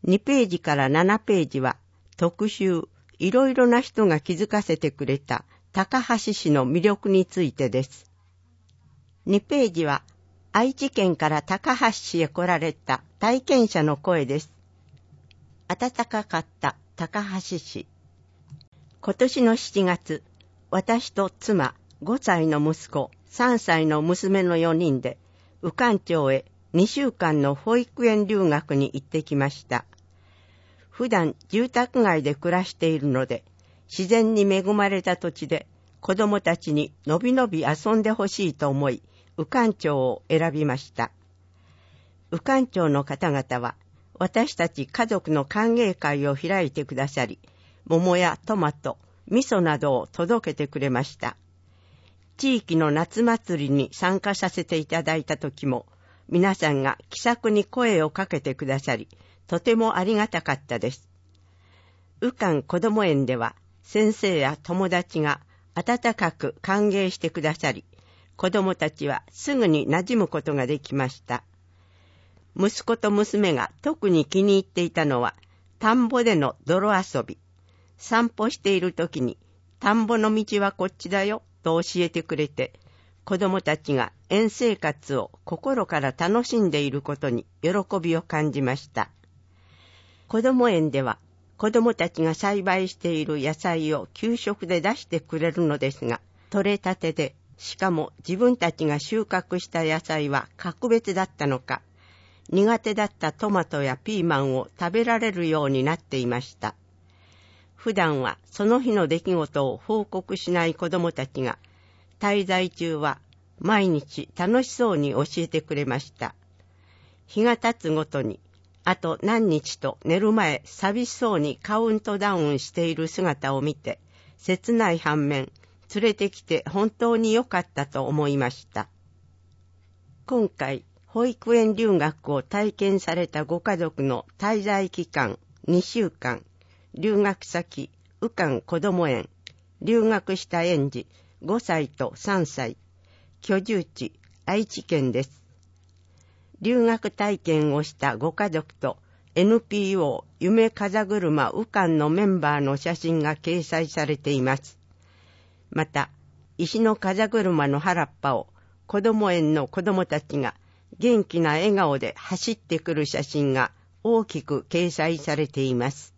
2ページから7ページは特集、いろいろな人が気づかせてくれた高橋市の魅力についてです。2ページは愛知県から高橋市へ来られた体験者の声です。暖かかった高橋市。今年の7月、私と妻、5歳の息子、3歳の娘の4人で、宇寒町へ2週間の保育園留学に行ってきました。普段住宅街で暮らしているので、自然に恵まれた土地で子供たちにのびのび遊んでほしいと思い、宇寒町を選びました。宇寒町の方々は、私たち家族の歓迎会を開いてくださり、桃やトマト、味噌などを届けてくれました。地域の夏祭りに参加させていただいた時も、皆さんが気さくに声をかけてくださり、とてもありがたかったです。宇寒こども園では、先生や友達が温かく歓迎してくださり、子供たちはすぐに馴染むことができました。息子と娘が特に気に入っていたのは、田んぼでの泥遊び。散歩している時に、田んぼの道はこっちだよと教えてくれて、子供たちが園生活を心から楽しんでいることに喜びを感じました。こども園では、子供たちが栽培している野菜を給食で出してくれるのですが、取れたてで、しかも自分たちが収穫した野菜は格別だったのか、苦手だったトマトやピーマンを食べられるようになっていました。普段はその日の出来事を報告しない子供たちが、滞在中は毎日楽しそうに教えてくれました。日が経つごとに、あと何日と寝る前寂しそうにカウントダウンしている姿を見て、切ない反面、連れてきて本当に良かったと思いました。今回、保育園留学を体験されたご家族の滞在期間2週間、留学先、宇寒こども園、留学した園児5歳と3歳、居住地、愛知県です。留学体験をしたご家族と NPO 夢風車宇寒のメンバーの写真が掲載されています。また、石の風車の原っぱをこども園の子どもたちが元気な笑顔で走ってくる写真が大きく掲載されています。